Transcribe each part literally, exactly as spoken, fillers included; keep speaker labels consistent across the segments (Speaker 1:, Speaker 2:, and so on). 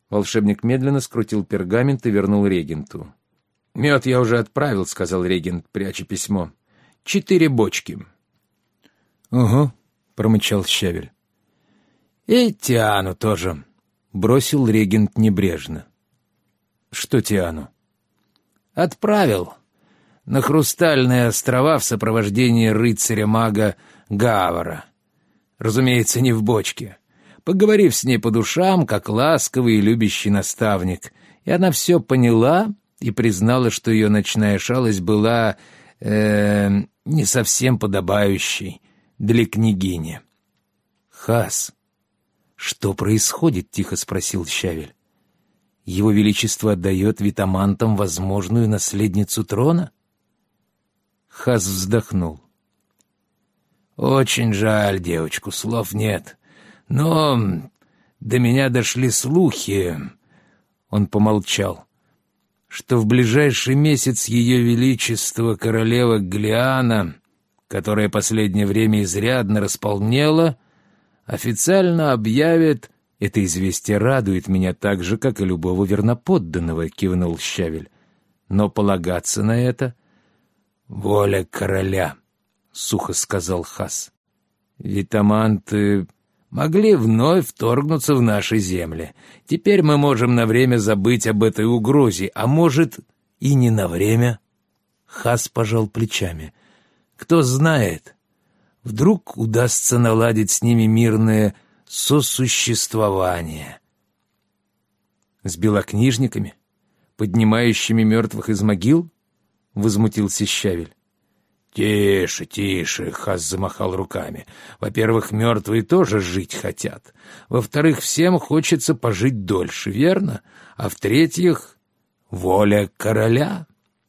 Speaker 1: Волшебник медленно скрутил пергамент и вернул регенту. «Мед я уже отправил», — сказал регент, пряча письмо. «Четыре бочки». «Угу», — промычал Щавель. «И Тиану тоже», — бросил регент небрежно. «Что Тиану?» «Отправил на Хрустальные острова в сопровождении рыцаря-мага Гавара. Разумеется, не в бочке. Поговорив с ней по душам, как ласковый и любящий наставник, и она все поняла и признала, что ее ночная шалость была э, не совсем подобающей для княгини». «Хас, что происходит?» — тихо спросил Щавель. «Его Величество отдает витамантам возможную наследницу трона?» Хас вздохнул. «Очень жаль девочку, слов нет. Но до меня дошли слухи...» Он помолчал. «Что в ближайший месяц Ее Величество королева Глиана, которая последнее время изрядно располнела, официально объявит...» «Это известие радует меня так же, как и любого верноподданного», — кивнул Щавель. «Но полагаться на это...» «Воля короля», — сухо сказал Хас. «Витаманты могли вновь вторгнуться в наши земли. Теперь мы можем на время забыть об этой угрозе, а может, и не на время». Хас пожал плечами. «Кто знает, вдруг удастся наладить с ними мирное сосуществование». «С белокнижниками, поднимающими мертвых из могил?» — возмутился Щавель. «Тише, тише», — Хас замахал руками. «Во-первых, мертвые тоже жить хотят. Во-вторых, всем хочется пожить дольше, верно? А в-третьих, воля короля».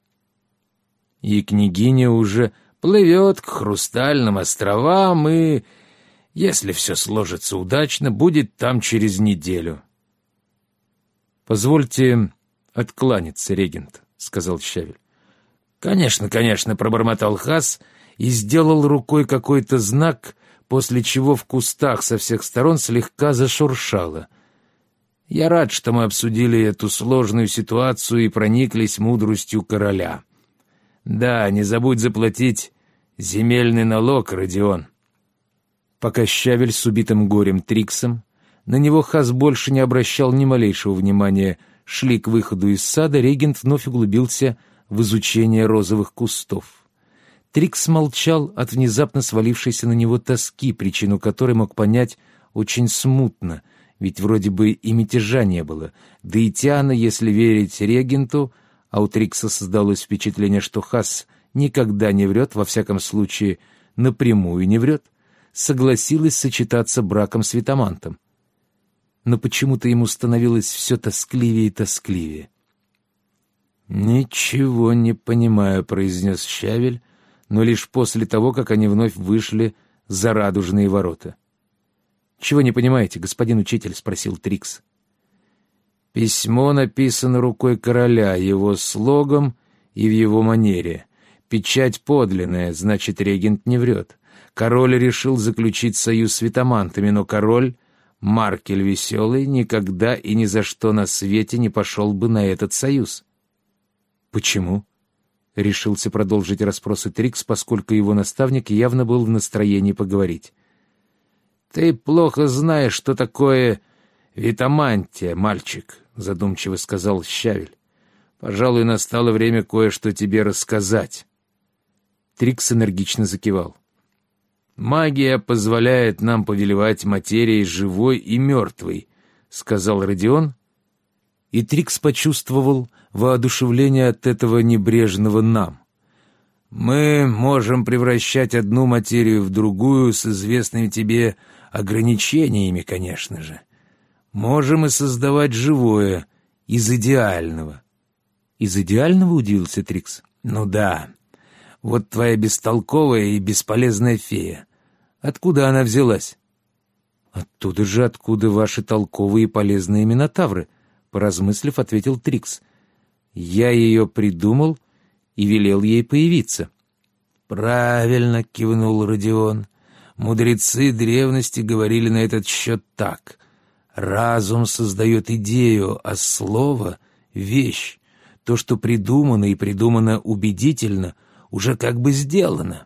Speaker 1: И княгиня уже плывет к Хрустальным островам и, если все сложится удачно, будет там через неделю. «Позвольте откланяться, регент», — сказал Щавель. «Конечно, конечно», — пробормотал Хас и сделал рукой какой-то знак, после чего в кустах со всех сторон слегка зашуршало. «Я рад, что мы обсудили эту сложную ситуацию и прониклись мудростью короля. Да, не забудь заплатить земельный налог, Родион». Пока Щавель с убитым горем Триксом, на него Хас больше не обращал ни малейшего внимания, шли к выходу из сада, регент вновь углубился в изучение розовых кустов. Трикс молчал от внезапно свалившейся на него тоски, причину которой мог понять очень смутно, ведь вроде бы и мятежа не было, да и Тиана, если верить регенту, а у Трикса создалось впечатление, что Хас никогда не врет, во всяком случае напрямую не врет, согласилась сочетаться браком с витамантом. Но почему-то ему становилось все тоскливее и тоскливее. «Ничего не понимаю», — произнес Щавель, но лишь после того, как они вновь вышли за радужные ворота. «Чего не понимаете, господин учитель?» — спросил Трикс. «Письмо написано рукой короля, его слогом и в его манере. Печать подлинная, значит, регент не врет. Король решил заключить союз с витамантами, но король, Маркель Веселый, никогда и ни за что на свете не пошел бы на этот союз». «Почему?» — решился продолжить расспросы Трикс, поскольку его наставник явно был в настроении поговорить. «Ты плохо знаешь, что такое витамантия, мальчик», — задумчиво сказал Щавель. «Пожалуй, настало время кое-что тебе рассказать». Трикс энергично закивал. «Магия позволяет нам повелевать материей живой и мертвой», — сказал Родион, и Трикс почувствовал воодушевление от этого небрежного «нам». «Мы можем превращать одну материю в другую с известными тебе ограничениями, конечно же. Можем и создавать живое из идеального». «Из идеального?» — удивился Трикс. «Ну да. Вот твоя бестолковая и бесполезная фея. Откуда она взялась?» «Оттуда же, откуда ваши толковые и полезные минотавры», — поразмыслив, ответил Трикс. «Я ее придумал и велел ей появиться». «Правильно», — кивнул Родион. «Мудрецы древности говорили на этот счет так. Разум создает идею, а слово — вещь. То, что придумано и придумано убедительно, уже как бы сделано.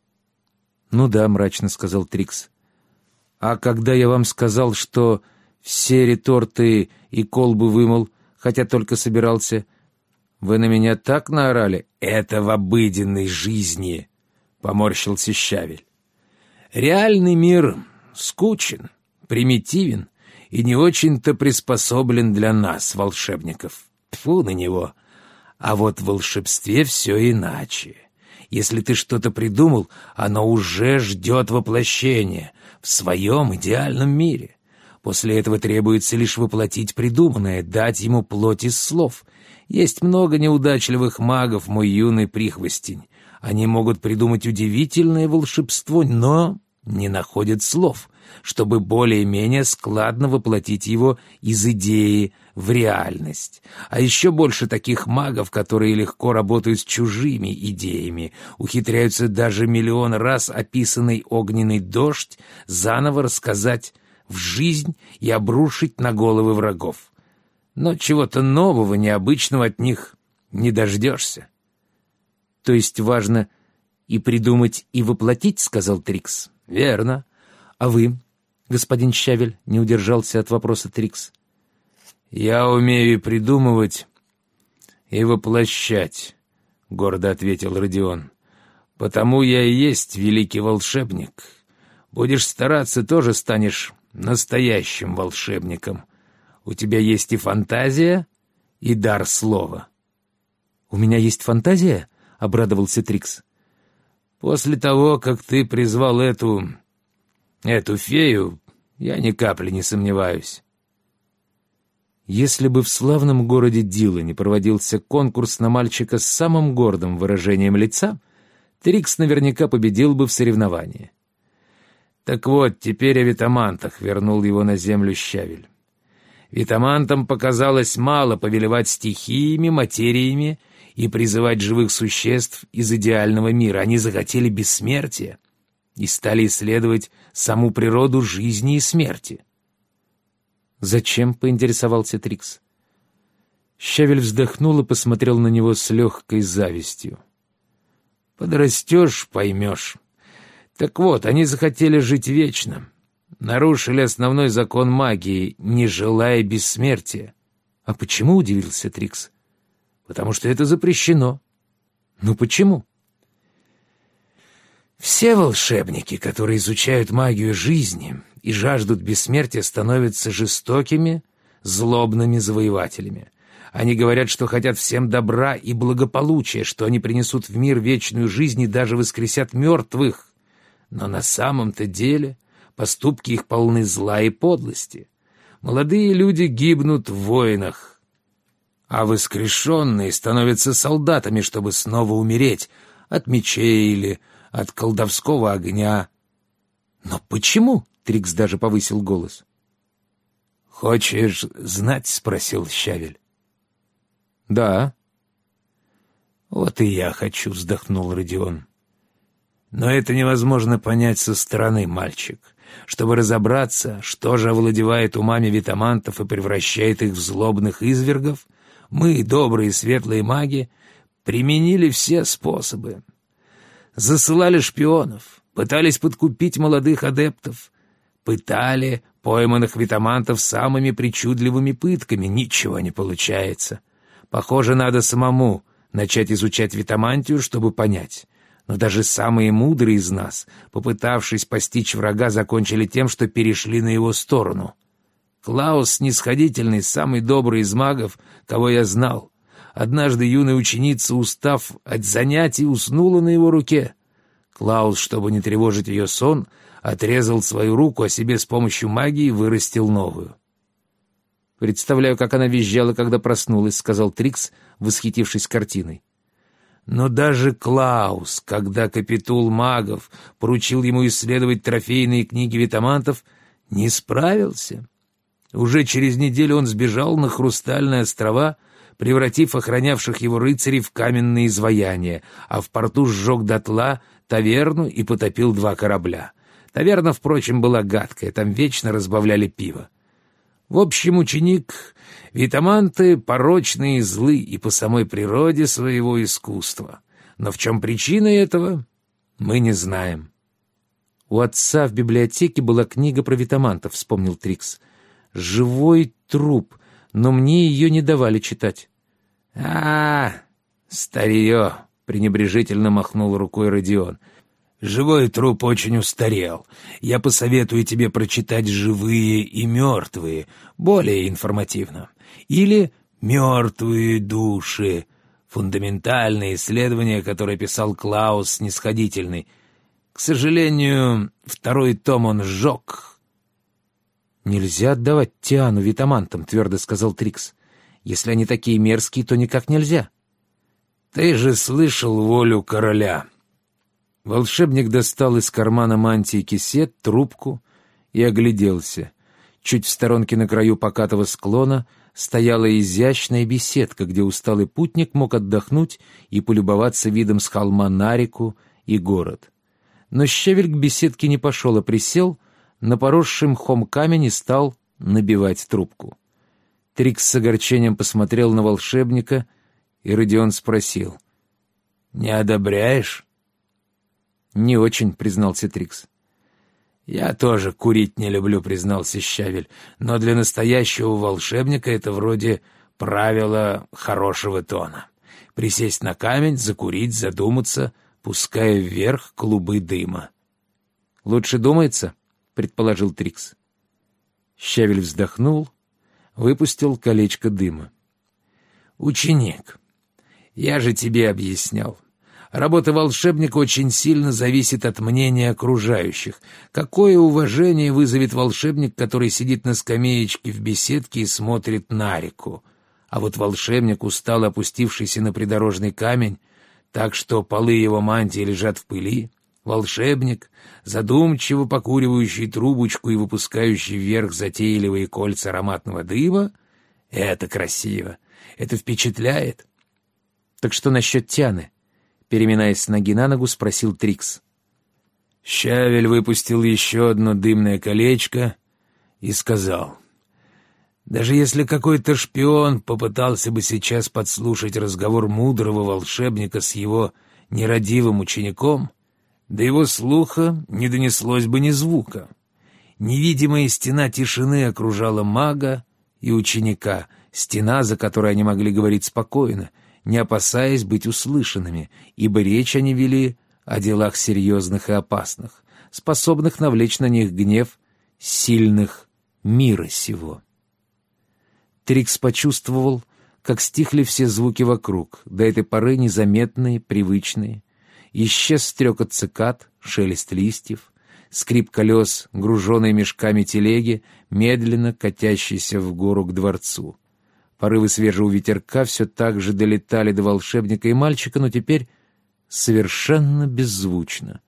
Speaker 1: «Ну да», — мрачно сказал Трикс. «А когда я вам сказал, что все реторты и колбы вымыл, хотя только собирался, вы на меня так наорали?» «Это в обыденной жизни», — поморщился Щавель. «Реальный мир скучен, примитивен и не очень-то приспособлен для нас, волшебников. Тьфу на него. А вот в волшебстве все иначе. Если ты что-то придумал, оно уже ждет воплощения в своем идеальном мире. После этого требуется лишь воплотить придуманное, дать ему плоть из слов. Есть много неудачливых магов, мой юный прихвостень. Они могут придумать удивительное волшебство, но не находят слов, чтобы более-менее складно воплотить его из идеи в реальность. А еще больше таких магов, которые легко работают с чужими идеями, ухитряются даже миллион раз описанный огненный дождь заново рассказать в жизнь и обрушить на головы врагов. Но чего-то нового, необычного от них не дождешься. «То есть важно и придумать, и воплотить?» — сказал Трикс. «Верно. А вы, господин Щавель?» — не удержался от вопроса Трикс. «Я умею и придумывать, и воплощать», — гордо ответил Родион. «Потому я и есть великий волшебник. Будешь стараться, тоже станешь настоящим волшебником. У тебя есть и фантазия, и дар слова». «У меня есть фантазия?» — обрадовался Трикс. «После того, как ты призвал эту... эту фею, я ни капли не сомневаюсь». Если бы в славном городе Дилане проводился конкурс на мальчика с самым гордым выражением лица, Трикс наверняка победил бы в соревновании. «Так вот, теперь о витамантах», — вернул его на землю Щавель. «Витамантам показалось мало повелевать стихиями, материями и призывать живых существ из идеального мира. Они захотели бессмертия и стали исследовать саму природу жизни и смерти». «Зачем?» — поинтересовался Трикс. Щавель вздохнул и посмотрел на него с легкой завистью. «Подрастешь — поймешь. Так вот, они захотели жить вечно, нарушили основной закон магии, не желая бессмертия». «А почему?» — удивился Трикс. «Потому что это запрещено». «Ну почему?» «Все волшебники, которые изучают магию жизни и жаждут бессмертия, становятся жестокими, злобными завоевателями. Они говорят, что хотят всем добра и благополучия, что они принесут в мир вечную жизнь и даже воскресят мертвых. Но на самом-то деле поступки их полны зла и подлости. Молодые люди гибнут в войнах, а воскрешенные становятся солдатами, чтобы снова умереть от мечей или от колдовского огня». «Но почему?» — Трикс даже повысил голос. «Хочешь знать?» — спросил Щавель. «Да». «Вот и я хочу», — вздохнул Родион. «Но это невозможно понять со стороны, мальчик. Чтобы разобраться, что же овладевает умами витамантов и превращает их в злобных извергов, мы, добрые светлые маги, применили все способы. Засылали шпионов, пытались подкупить молодых адептов, пытали пойманных витамантов самыми причудливыми пытками. Ничего не получается. Похоже, надо самому начать изучать витамантию, чтобы понять. Но даже самые мудрые из нас, попытавшись постичь врага, закончили тем, что перешли на его сторону. Клаус снисходительный, самый добрый из магов, кого я знал. Однажды юная ученица, устав от занятий, уснула на его руке. Клаус, чтобы не тревожить ее сон, отрезал свою руку, а себе с помощью магии вырастил новую. «Представляю, как она визжала, когда проснулась», — сказал Трикс, восхитившись картиной. Но даже Клаус, когда капитул магов поручил ему исследовать трофейные книги витамантов, не справился. Уже через неделю он сбежал на Хрустальные острова, превратив охранявших его рыцарей в каменные изваяния, а в порту сжег дотла таверну и потопил два корабля. Таверна, впрочем, была гадкая, там вечно разбавляли пиво. В общем, ученик, витаманты порочны и злы и по самой природе своего искусства. Но в чем причина этого, мы не знаем. «У отца в библиотеке была книга про витамантов», — вспомнил Трикс. «Живой труп, но мне ее не давали читать». «А, старье!» — пренебрежительно махнул рукой Родион. «Живой труп очень устарел. Я посоветую тебе прочитать «Живые и мертвые», более информативно. Или «Мертвые души», фундаментальное исследование, которое писал Клаус Снисходительный. К сожалению, второй том он сжег». «Нельзя отдавать Тиану витамантам», — твердо сказал Трикс. «Если они такие мерзкие, то никак нельзя». «Ты же слышал волю короля». Волшебник достал из кармана мантии кисет, трубку и огляделся. Чуть в сторонке на краю покатого склона стояла изящная беседка, где усталый путник мог отдохнуть и полюбоваться видом с холма на реку и город. Но щавель к беседке не пошел, а присел на поросший мхом камень и стал набивать трубку. Трикс с огорчением посмотрел на волшебника, и Родион спросил: «Не одобряешь?» «Не очень», — признался Трикс. «Я тоже курить не люблю», — признался щавель, «но для настоящего волшебника это вроде правила хорошего тона. Присесть на камень, закурить, задуматься, пуская вверх клубы дыма». «Лучше думается», — предположил Трикс. Щавель вздохнул, выпустил колечко дыма. «Ученик, я же тебе объяснял. Работа волшебника очень сильно зависит от мнения окружающих. Какое уважение вызовет волшебник, который сидит на скамеечке в беседке и смотрит на реку? А вот волшебник, устало опустившийся на придорожный камень, так что полы его мантии лежат в пыли, волшебник, задумчиво покуривающий трубочку и выпускающий вверх затейливые кольца ароматного дыма — это красиво, это впечатляет. Так что насчет Тианы? Переминаясь с ноги на ногу, спросил Трикс. Щавель выпустил еще одно дымное колечко и сказал: «Даже если какой-то шпион попытался бы сейчас подслушать разговор мудрого волшебника с его нерадивым учеником, до его слуха не донеслось бы ни звука. Невидимая стена тишины окружала мага и ученика, стена, за которой они могли говорить спокойно, не опасаясь быть услышанными, ибо речь они вели о делах серьезных и опасных, способных навлечь на них гнев сильных мира сего. Трикс почувствовал, как стихли все звуки вокруг, до этой поры незаметные, привычные. Исчез стрекот цикад, шелест листьев, скрип колес, груженной мешками телеги, медленно катящейся в гору к дворцу. Порывы свежего ветерка все так же долетали до волшебника и мальчика, но теперь совершенно беззвучно.